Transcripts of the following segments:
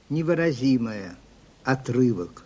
невыразимое, отрывок.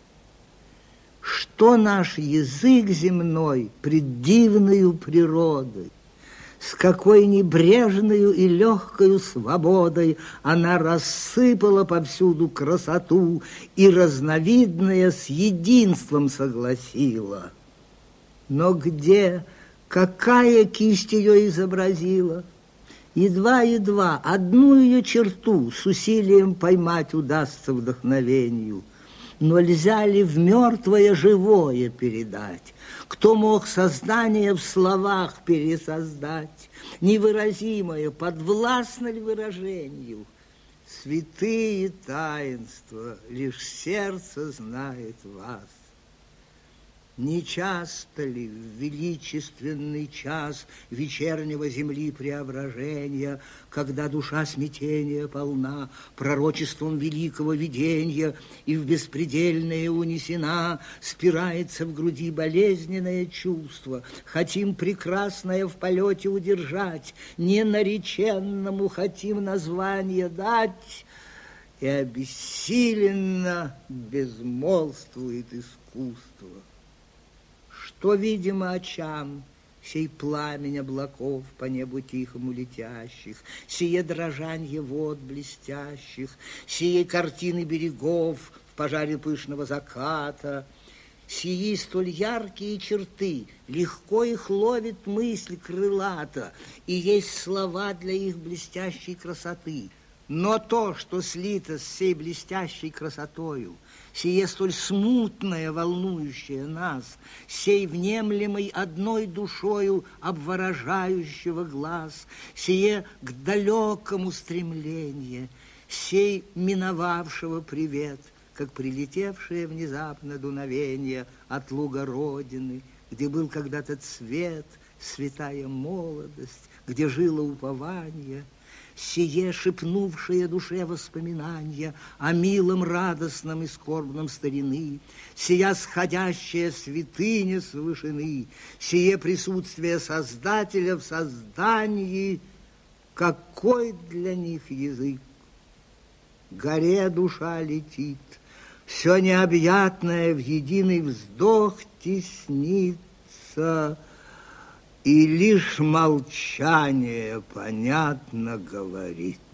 Что наш язык земной пред дивною природой, с какой небрежною и легкою свободой она рассыпала повсюду красоту и разновидное с единством согласила. Но где, какая кисть ее изобразила? Едва-едва одну ее черту с усилием поймать удастся вдохновению. Но нельзя ли в мертвое живое передать? Кто мог создание в словах пересоздать? Невыразимое подвластно ли выражению? Святые таинства, лишь сердце знает вас. Не часто ли в величественный час вечернего земли преображения, когда душа смятения полна пророчеством великого видения и в беспредельное унесена, спирается в груди болезненное чувство, хотим прекрасное в полете удержать, ненареченному хотим название дать, и обессиленно безмолвствует искусство. Что, видимо, очам сей пламень облаков по небу тихому летящих, сие дрожанье вод блестящих, сие картины берегов в пожаре пышного заката, сии столь яркие черты, легко их ловит мысль крылата, и есть слова для их блестящей красоты. Но то, что слито с сей блестящей красотою, сие столь смутное, волнующее нас, сей внемлемой одной душою обворожающего глаз, сие к далекому стремление, сей миновавшего привет, как прилетевшее внезапно дуновение от луга Родины, где был когда-то цвет, святая молодость, где жило упование, сие шепнувшее душе воспоминания о милом, радостном и скорбном старины, сия сходящая святыня с вышины, сие присутствие Создателя в создании, какой для них язык? Горе душа летит, все необъятное в единый вздох теснится, и лишь молчание понятно говорит.